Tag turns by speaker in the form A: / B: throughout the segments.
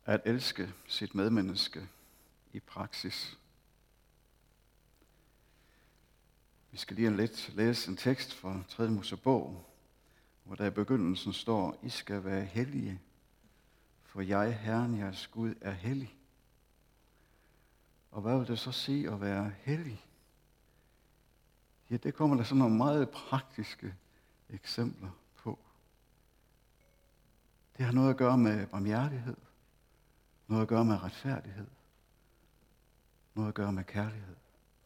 A: at elske sit medmenneske i praksis. Vi skal lige lidt læse en tekst fra 3. Mosebog, hvor der i begyndelsen står, I skal være hellige, for jeg, Herren, jeres Gud, er hellig. Og hvad vil det så sige at være hellig? Ja, det kommer der sådan nogle meget praktiske eksempler på. Det har noget at gøre med barmhjertighed, noget at gøre med retfærdighed, noget at gøre med kærlighed.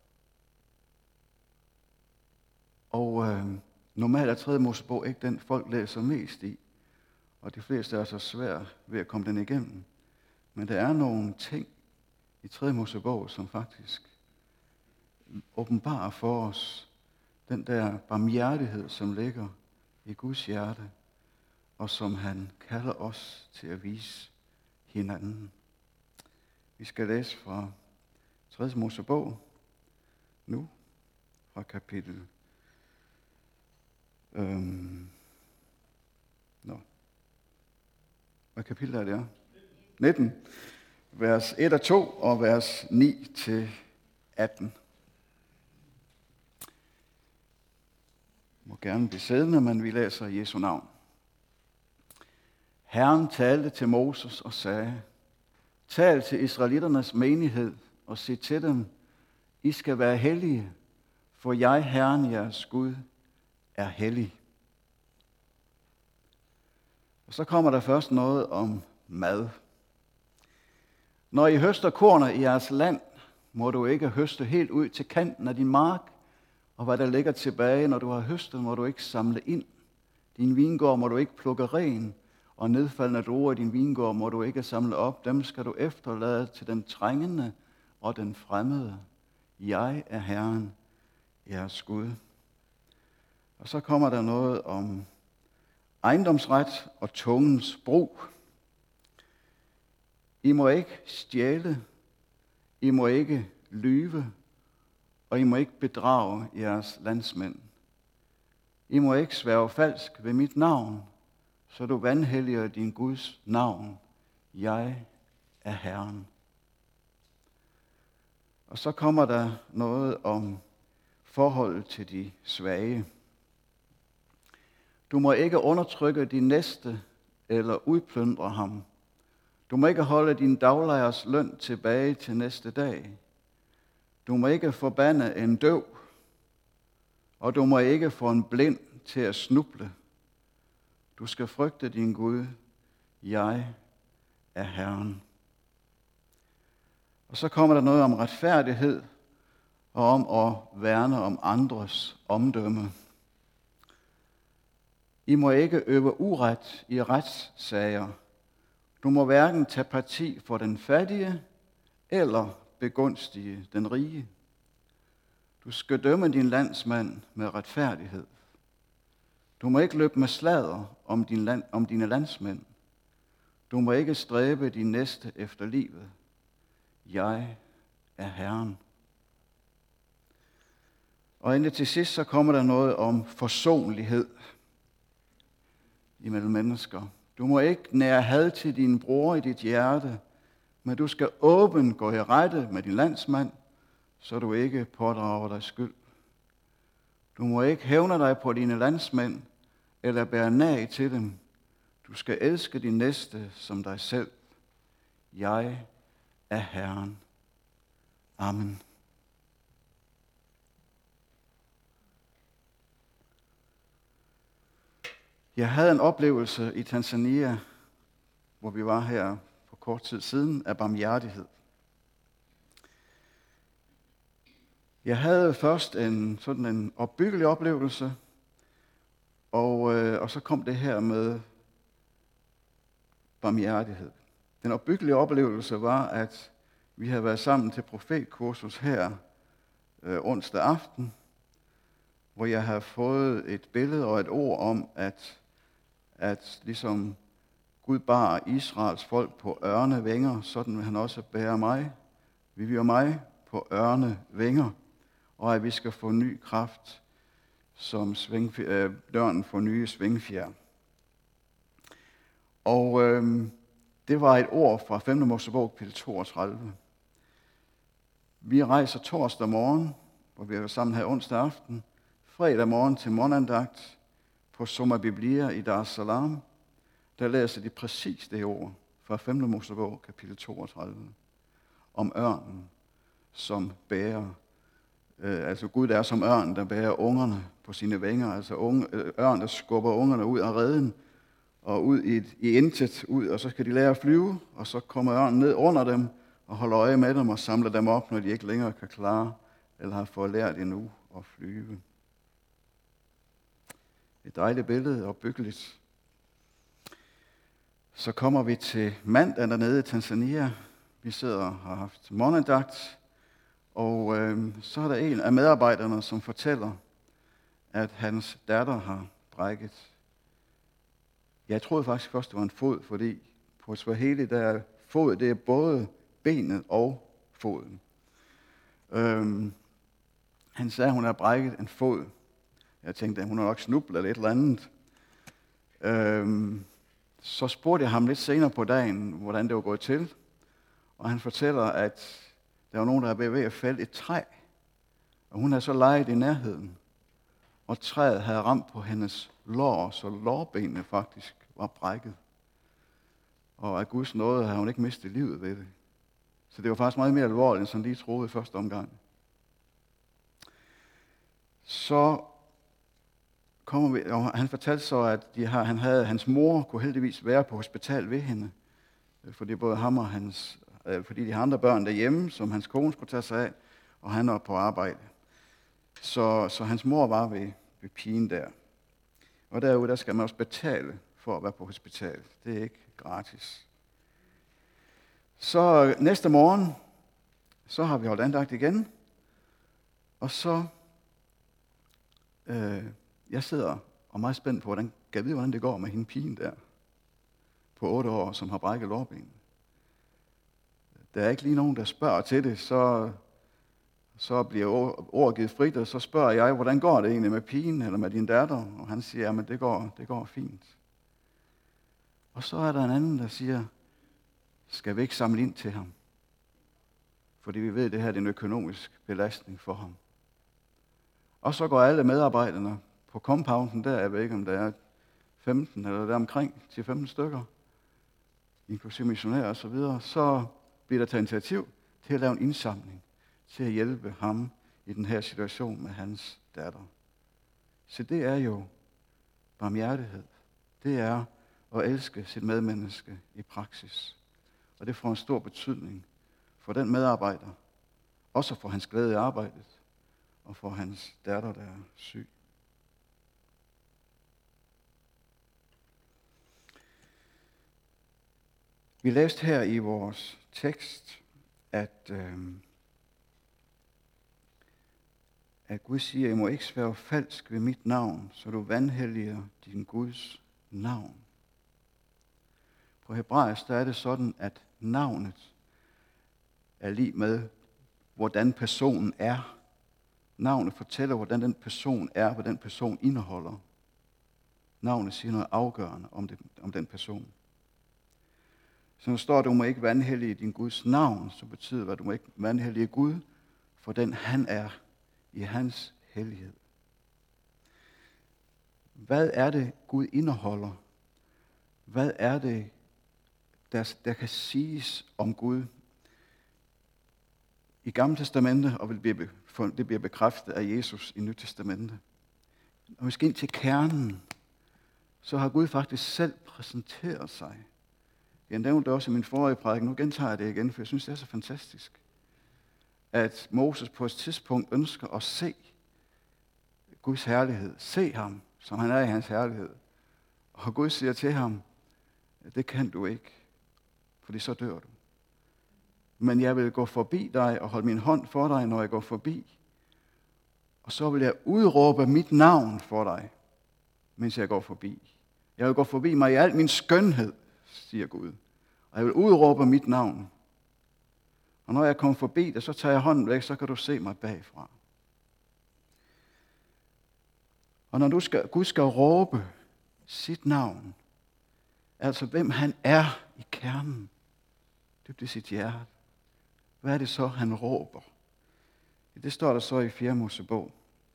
A: Og normalt er 3. Mosebog ikke den, folk læser mest i, og de fleste er så svært ved at komme den igennem. Men der er nogle ting i 3. Mosebog, som faktisk åbenbarer for os den der barmhjertighed, som ligger i Guds hjerte, og som han kalder os til at vise hinanden. Vi skal læse fra 3. Mosebog nu, fra kapitel Hvad kapitel er det? 19. Vers 1 og 2 og vers 9 til 18. Må gerne blive siddende, men vi læser Jesu navn. Herren talte til Moses og sagde, tal til israelitternes menighed og sig til dem, I skal være hellige, for jeg, Herren jeres Gud, er hellig. Og så kommer der først noget om mad. Når I høster kornet i jeres land, må du ikke høste helt ud til kanten af din mark, og hvad der ligger tilbage, når du har høstet, må du ikke samle ind. Din vingård må du ikke plukke ren, og nedfaldende druer i din vingård må du ikke samle op. Dem skal du efterlade til den trængende og den fremmede. Jeg er Herren, jeres Gud. Og så kommer der noget om ejendomsret og tungens brug. I må ikke stjæle, I må ikke lyve, og I må ikke bedrage jeres landsmænd. I må ikke sværge falsk ved mit navn, så du vanhelliger din Guds navn. Jeg er Herren. Og så kommer der noget om forholdet til de svage. Du må ikke undertrykke din næste eller udplyndre ham. Du må ikke holde din daglejers løn tilbage til næste dag. Du må ikke forbande en døv, og du må ikke få en blind til at snuble. Du skal frygte din Gud. Jeg er Herren. Og så kommer der noget om retfærdighed og om at værne om andres omdømme. I må ikke øve uret i retssager. Du må hverken tage parti for den fattige eller begunstige den rige. Du skal dømme din landsmand med retfærdighed. Du må ikke løbe med sladder om dine landsmænd. Du må ikke stræbe din næste efter livet. Jeg er Herren. Og endelig til sidst, så kommer der noget om forsonlighed imellem mennesker. Du må ikke nære had til din bror i dit hjerte, men du skal åbent gå i rette med din landsmand, så du ikke pådrager dig skyld. Du må ikke hævne dig på dine landsmænd, eller bære nag til dem. Du skal elske din næste som dig selv. Jeg er Herren. Amen. Jeg havde en oplevelse i Tanzania, hvor vi var her for kort tid siden, af barmhjertighed. Jeg havde først en opbyggelig oplevelse, og så kom det her med barmhjertighed. Den opbyggelige oplevelse var, at vi havde været sammen til profetkursus her onsdag aften, hvor jeg havde fået et billede og et ord om, at ligesom Gud bar Israels folk på ørnevinger, sådan vil han også bære mig. Vi vil mig på ørnevinger, og at vi skal få ny kraft, som døren får nye svingfjer. Og Det var et ord fra 5. Mosebog, kapitel 32. Vi rejser torsdag morgen, hvor vi er sammen her onsdag aften, fredag morgen til morgenandagt på Summa Biblia i Dar es Salaam. Der læser de præcis det ord fra 5. Mosebog, kapitel 32, om ørnen, som bærer, altså Gud er som ørnen, der bærer ungerne på sine vinger, altså ørnen, der skubber ungerne ud af reden, og ud i intet ud, og så skal de lære at flyve, og så kommer ørnen ned under dem, og holder øje med dem, og samler dem op, når de ikke længere kan klare, eller har fået lært endnu at flyve. Et dejligt billede, opbyggeligt. Så kommer vi til mandag dernede i Tanzania. Vi sidder og har haft morgenandagt, og så er der en af medarbejderne, som fortæller, at hans datter har brækket. Jeg troede faktisk først, det var en fod, fordi på Swahili, der er fod, det er både benet og foden. Han sagde, at hun har brækket en fod. Jeg tænkte, at hun har nok snublet eller et eller andet. Så spurgte jeg ham lidt senere på dagen, hvordan det var gået til. Og han fortæller, at der var nogen, der var ved at fælde et træ. Og hun havde så leget i nærheden. Og træet havde ramt på hendes lår, så lårbenene faktisk var brækket. Og af Guds nåde havde hun ikke mistet livet ved det. Så det var faktisk meget mere alvorligt, end som lige troede i første omgang. Så kommer vi, og han fortalte så, at hans mor kunne heldigvis være på hospital ved hende. Fordi både ham og fordi de har andre børn derhjemme, som hans kone skulle tage sig af, og han var på arbejde. Så hans mor var ved pigen der. Og derude, der skal man også betale for at være på hospital. Det er ikke gratis. Så næste morgen, så har vi holdt andagt igen. Og så, jeg sidder og er meget spændt på, hvordan det går med hende pigen der, på 8 år, som har brækket lårbenet. Der er ikke lige nogen, der spørger til det, så bliver ordet givet frit, og så spørger jeg, hvordan går det egentlig med pigen eller med din datter? Og han siger, at det går fint. Og så er der en anden, der siger, skal vi ikke samle ind til ham? Fordi vi ved, at det her er en økonomisk belastning for ham. Og så går alle medarbejderne på compounden der, jeg ved ikke, om der er 15 eller der omkring til 15 stykker, inklusive missionærer og så videre, så bliver der taget initiativ til at lave en indsamling, til at hjælpe ham i den her situation med hans datter. Så det er jo barmhjertighed. Det er at elske sit medmenneske i praksis. Og det får en stor betydning for den medarbejder, også for hans glæde i arbejdet, og for hans datter, der er syg. Vi læste her i vores tekst, at Gud siger, I må ikke sværge falsk ved mit navn, så du vanhelliger din Guds navn. På hebraisk der er det sådan, at navnet er lig med, hvordan personen er. Navnet fortæller, hvordan den person er, hvad den person indeholder. Navnet siger noget afgørende om den person. Så når står, du må ikke vanhellige din Guds navn, så betyder det, at du må ikke vanhellige Gud, for den han er i hans hellighed. Hvad er det, Gud indeholder? Hvad er det, der kan siges om Gud i Gamle Testamente, og det bliver bekræftet af Jesus i Nyt Testamente? Når vi skal ind til kernen, så har Gud faktisk selv præsenteret sig. Jeg nævnte også i min forrige prædiken, nu gentager jeg det igen, for jeg synes, det er så fantastisk, at Moses på et tidspunkt ønsker at se Guds herlighed. Se ham, som han er i hans herlighed. Og Gud siger til ham, det kan du ikke, fordi så dør du. Men jeg vil gå forbi dig og holde min hånd for dig, når jeg går forbi. Og så vil jeg udråbe mit navn for dig, mens jeg går forbi. Jeg vil gå forbi mig i al min skønhed, siger Gud. Og jeg vil udråbe mit navn. Og når jeg kommer forbi dig, så tager jeg hånden væk, så kan du se mig bagfra. Og når Gud skal råbe sit navn, altså hvem han er i kernen, dybt i sit hjerte. Hvad er det så, han råber? Det står der så i 4. Mosebog,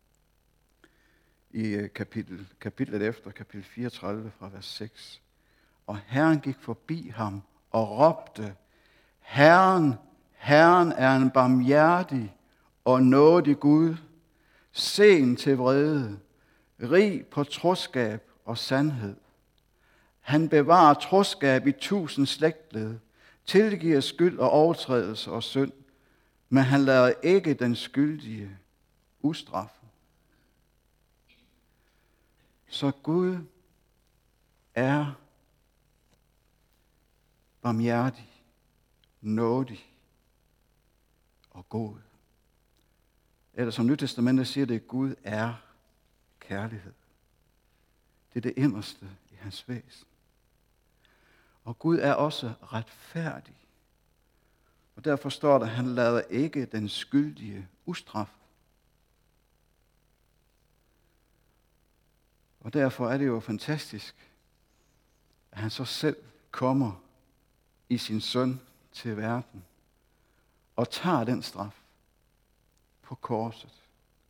A: i kapitlet efter, kapitel 34 fra vers 6. Og Herren gik forbi ham og råbte, Herren, Herren er en barmhjertig og nådig Gud, sen til vrede, rig på troskab og sandhed. Han bevarer troskab i 1000 slægtled, tilgiver skyld og overtrædelse og synd, men han lader ikke den skyldige ustraffet. Så Gud er barmhjertig, nådig og god. Eller som Nytestamentet siger det, Gud er kærlighed. Det er det inderste i hans væsen. Og Gud er også retfærdig. Og derfor står der, at han lader ikke den skyldige ustraffet. Og derfor er det jo fantastisk, at han så selv kommer i sin søn til verden og tager den straf på korset,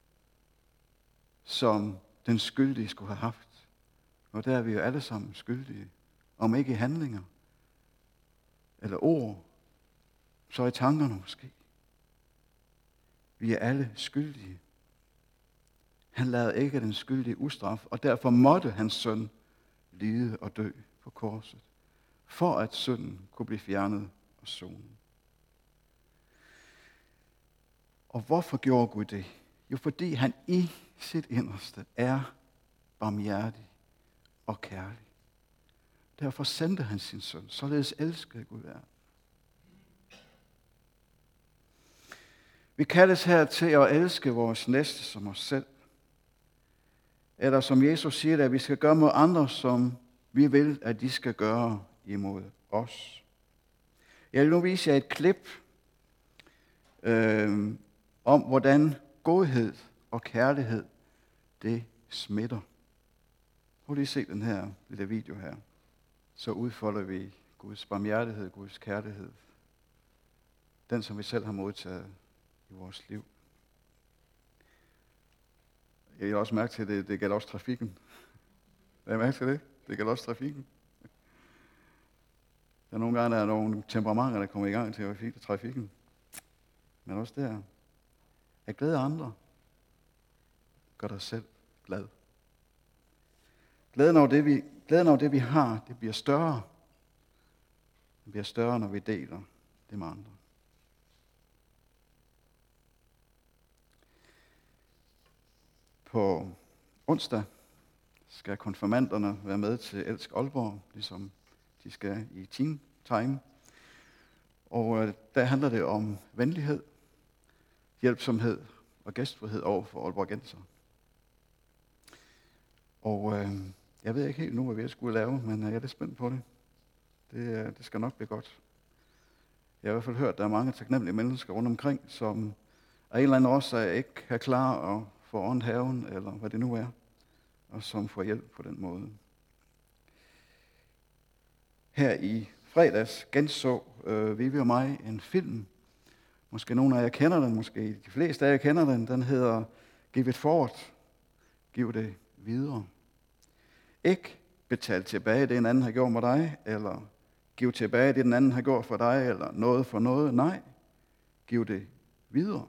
A: som den skyldige skulle have haft. Og der er vi jo alle sammen skyldige, om ikke i handlinger eller ord, så i tankerne måske. Vi er alle skyldige. Han lavede ikke den skyldige ustraf, og derfor måtte hans søn lide og dø på korset, for at synden kunne blive fjernet og sonet. Og hvorfor gjorde Gud det? Jo, fordi han i sit inderste er barmhjertig og kærlig. Derfor sendte han sin søn, således elskede Gud verden. Vi kaldes her til at elske vores næste som os selv. Eller som Jesus siger, at vi skal gøre mod andre, som vi vil, at de skal gøre imod os. Jeg vil nu vise jer et klip om, hvordan godhed og kærlighed, det smitter. Prøv lige at se den her lille video her. Så udfolder vi Guds barmhjertighed, Guds kærlighed. Den, som vi selv har modtaget i vores liv. Jeg vil også mærke til, at det gælder også trafikken. Hvad mærke til det? Det gælder også trafikken. Der er nogle gange, der er nogle temperamenter, der kommer i gang til trafikken. Men også der. At glæde andre, gør dig selv glad. Glæden over det, vi har, det bliver større. Det bliver større, når vi deler det med andre. På onsdag skal konfirmanderne være med til Elsk Aalborg, ligesom de skal i teen time. Og der handler det om venlighed, hjælpsomhed og gæstfrihed over for aalborgenser. Og jeg ved ikke helt nu, hvad vi skulle lave, men jeg er lidt spændt på det. Det skal nok blive godt. Jeg har i hvert fald hørt, at der er mange taknemmelige mennesker rundt omkring, som af en eller anden årsag ikke er klar at få ordnet haven, eller hvad det nu er, og som får hjælp på den måde. Her i fredags genså Vivi og mig en film. Måske nogle af jer kender den, måske de fleste af jer kender den. Den hedder Give it forward. Giv det videre. Ikke betal tilbage det, en anden har gjort med dig, eller giv tilbage det, den anden har gjort for dig, eller noget for noget. Nej, giv det videre.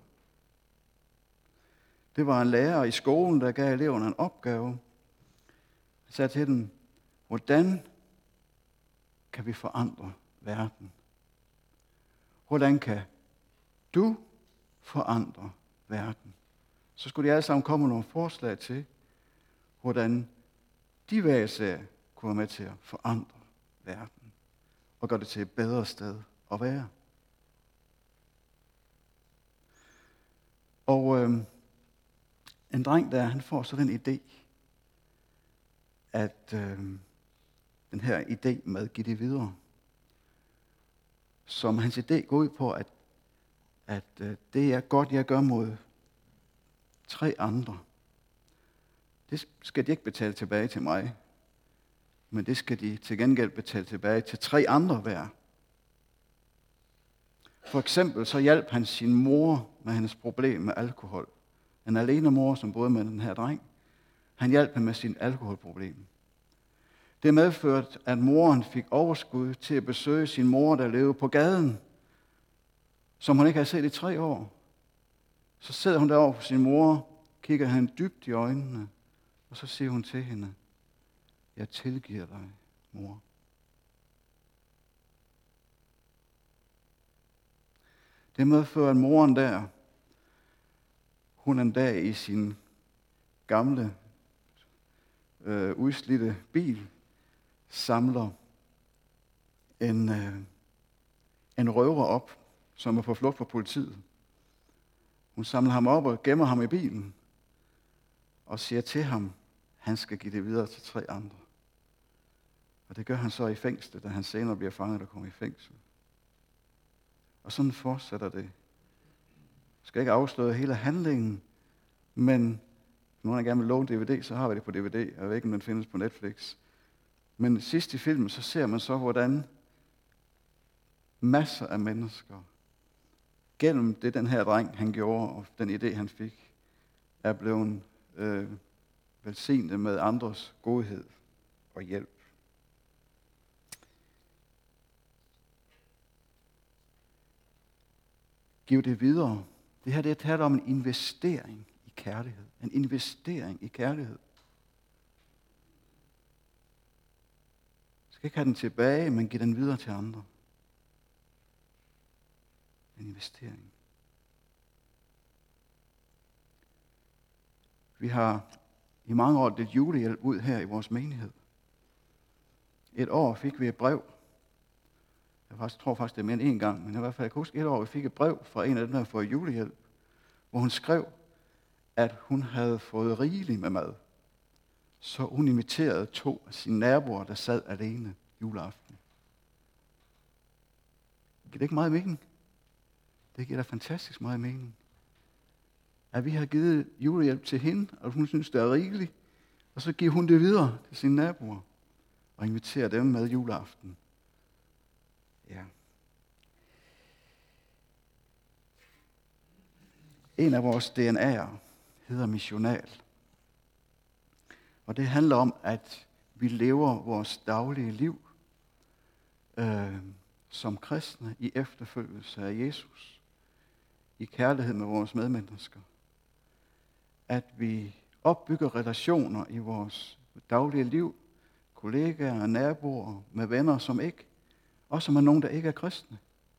A: Det var en lærer i skolen, der gav eleverne en opgave. Han sagde til dem, hvordan kan vi forandre verden? Hvordan kan du forandre verden? Så skulle de alle sammen komme med nogle forslag til, hvordan de hver især kunne være med til at forandre verden og gøre det til et bedre sted at være. Og en dreng der, han får så den idé, at den her idé med at give det videre, som hans idé går ud på, at det er godt, jeg gør mod 3 andre. Det skal de ikke betale tilbage til mig. men det skal de til gengæld betale tilbage til 3 andre hver. For eksempel så hjalp han sin mor med hendes problem med alkohol. En alene mor, som boede med den her dreng. Han hjalp hende med sin alkoholproblem. Det medførte, at moren fik overskud til at besøge sin mor, der levede på gaden, som hun ikke havde set i 3 år. Så sidder hun derovre på sin mor, kigger hende dybt i øjnene, og så siger hun til hende, jeg tilgiver dig, mor. Det medfører, at moren der, hun en dag i sin gamle, udslidte bil, samler en røver op, som er på flugt fra politiet. Hun samler ham op og gemmer ham i bilen, og siger til ham, han skal give det videre til 3 andre. Og det gør han så i fængsel, da han senere bliver fanget og kommer i fængsel. Og sådan fortsætter det. Jeg skal ikke afsløre hele handlingen, men når jeg gerne vil låne DVD, så har vi det på DVD. Jeg ved ikke, om den findes på Netflix. Men sidst i filmen, så ser man så, hvordan masser af mennesker, gennem det den her dreng, han gjorde, og den idé, han fik, er blevet velsignet med andres godhed og hjælp. Giv det videre. Det her det taler om en investering i kærlighed. En investering i kærlighed. Du skal ikke have den tilbage, men give den videre til andre. En investering. Vi har i mange år delt julehjælp ud her i vores menighed. Et år fik vi et brev. Jeg tror faktisk, det er mere end 1 gang, men i hvert fald jeg kan huske et år, vi fik et brev fra en af dem, der havde fået julehjælp, hvor hun skrev, at hun havde fået rigeligt med mad. Så hun inviterede 2 af sine naboer, der sad alene juleaften. Giver det ikke meget mening? Det giver da fantastisk meget mening. At vi har givet julehjælp til hende, og hun synes, det er rigeligt, og så giver hun det videre til sine naboer og inviterer dem med juleaften. Ja. En af vores DNA'er hedder missional. Og det handler om, at vi lever vores daglige liv som kristne i efterfølgelse af Jesus. I kærlighed med vores medmennesker. At vi opbygger relationer i vores daglige liv. Kollegaer, naboer, med venner, som ikke. Også med nogen, der ikke er kristne.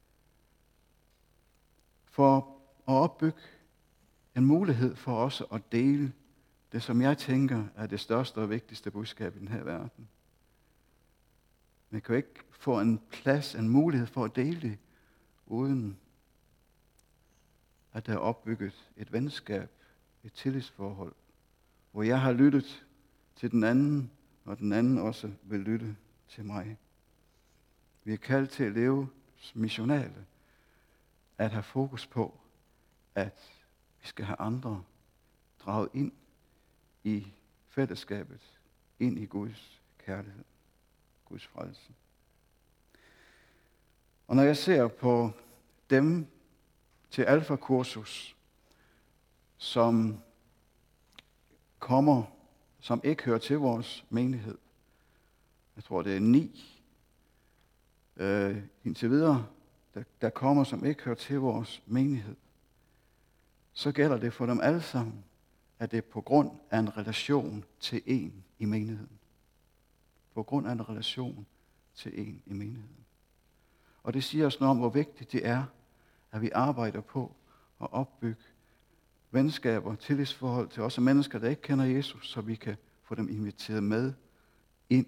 A: For at opbygge en mulighed for os at dele det, som jeg tænker er det største og vigtigste budskab i den her verden. Man kan jo ikke få en plads, en mulighed for at dele det, uden at der er opbygget et venskab, et tillidsforhold, hvor jeg har lyttet til den anden, og den anden også vil lytte til mig. Vi er kaldt til at leve missionale, at have fokus på, at vi skal have andre draget ind i fællesskabet, ind i Guds kærlighed, Guds frelse. Og når jeg ser på dem til alfakursus, som kommer, som ikke hører til vores menighed, jeg tror det er 9 indtil videre, der kommer, som ikke hører til vores menighed, så gælder det for dem alle sammen, at det er på grund af en relation til en i menigheden. På grund af en relation til en i menigheden. Og det siger os noget om, hvor vigtigt det er, at vi arbejder på at opbygge venskaber, tillidsforhold til også mennesker, der ikke kender Jesus, så vi kan få dem inviteret med ind.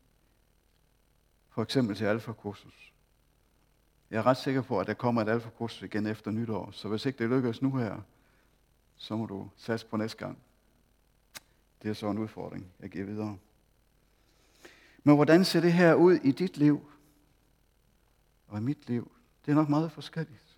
A: For eksempel til alfakursus. Jeg er ret sikker på, at der kommer et alfakursus igen efter nytår, så hvis ikke det lykkes nu her, så må du satse på næste gang. Det er så en udfordring, jeg giver videre. Men hvordan ser det her ud i dit liv og i mit liv? Det er nok meget forskelligt.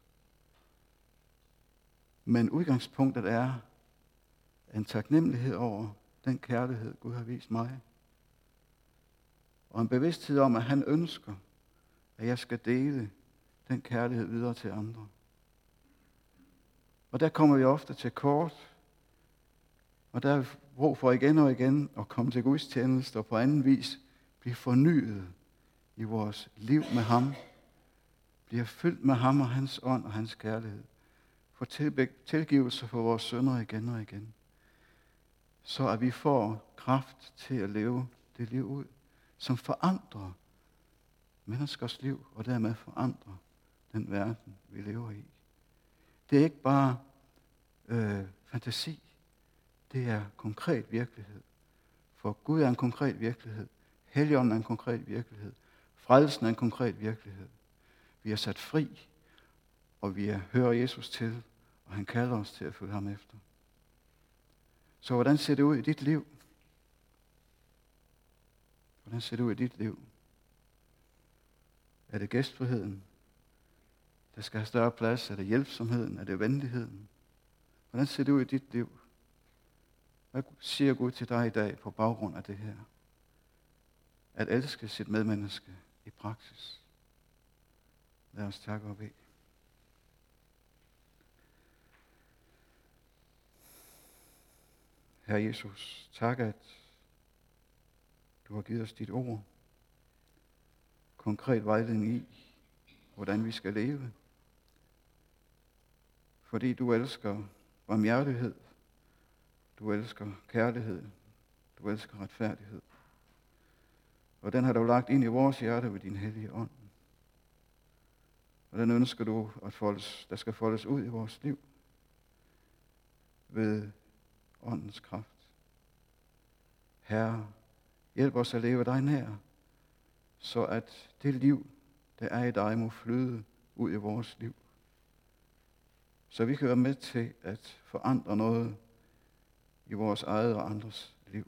A: Men udgangspunktet er en taknemmelighed over den kærlighed, Gud har vist mig. og en bevidsthed om, at han ønsker, at jeg skal dele den kærlighed videre til andre. Og der kommer vi ofte til kort, og der er brug for igen og igen at komme til gudstjeneste og på anden vis blive fornyet i vores liv med ham, bliver fyldt med ham og hans ånd og hans kærlighed, få tilgivelse for vores synder igen og igen, så at vi får kraft til at leve det liv ud, som forandrer menneskers liv, og dermed forandrer den verden, vi lever i. Det er ikke bare fantasi, det er konkret virkelighed. For Gud er en konkret virkelighed. Helligånden er en konkret virkelighed. Frelsen er en konkret virkelighed. Vi er sat fri, og vi hører Jesus til, og han kalder os til at følge ham efter. Så hvordan ser det ud i dit liv? Hvordan ser det ud i dit liv? Er det gæstfriheden, der skal have større plads? Er det hjælpsomheden? Er det venligheden? Hvordan ser det ud i dit liv? Hvad siger Gud til dig i dag på baggrund af det her? At elske sit medmenneske i praksis. Lad os takke og bede. Herre Jesus, tak at du har givet os dit ord. Konkret vejledning i, hvordan vi skal leve. Fordi du elsker barmhjertighed. Du elsker kærlighed. Du elsker retfærdighed. Og den har du lagt ind i vores hjerte ved din hellige ånd. Og den ønsker du, der skal foldes ud i vores liv ved åndens kraft. Herre, hjælp os at leve dig nær, så at det liv, der er i dig, må flyde ud i vores liv. Så vi kan være med til at forandre noget i vores eget og andres liv.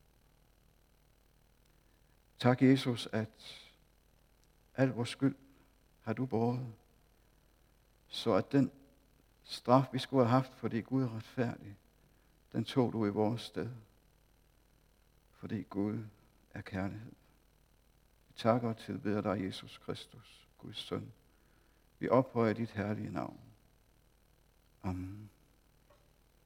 A: Tak, Jesus, at al vores skyld har du båret, så at den straf, vi skulle have haft, fordi Gud er retfærdig, den tog du i vores sted, fordi Gud er kærlighed. Vi takker og tilbeder dig, Jesus Kristus, Guds søn. Vi ophøjer dit herlige navn. Amen.